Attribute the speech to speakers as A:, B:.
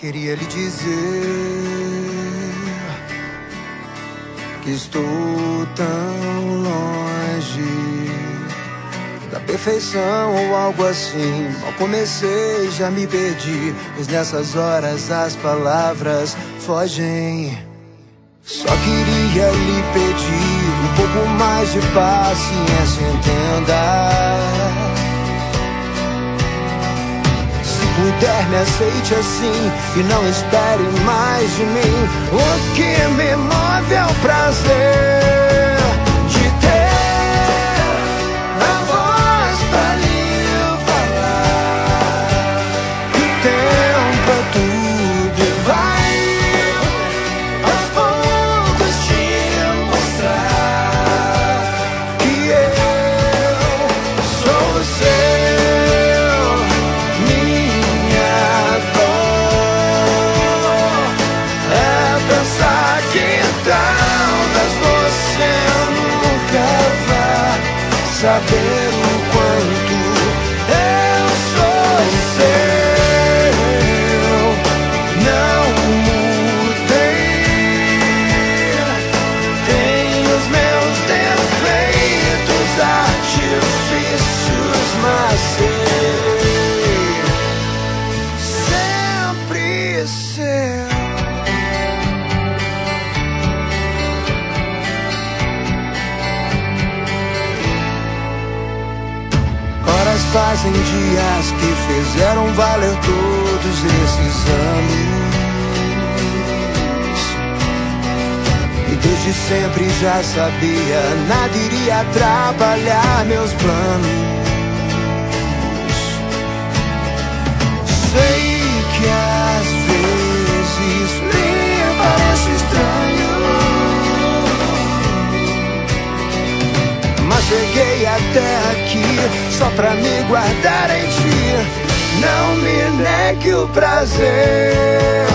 A: Queria lhe dizer que estou tão longe da perfeição ou algo assim. Mal comecei, já me perdi, pois nessas horas as palavras fogem. Só queria lhe pedir um pouco mais de paciência, entenda. Se puder, me aceite assim e não espere mais de mim. O que me move é o prazer de ter a voz pra lhe falar. O tempo é tudo e vai aos poucos te mostrar que eu sou o seu. Saber o quanto eu sou seu, não mudei. Tenho os meus defeitos, artifícios, mas sei sempre seu. Fazem dias que fizeram valer todos esses anos, e desde sempre já sabia, nada iria atrapalhar meus planos. Sei que às vezes me parece estranho, mas cheguei até aqui só pra me guardar em ti. Não me negue o prazer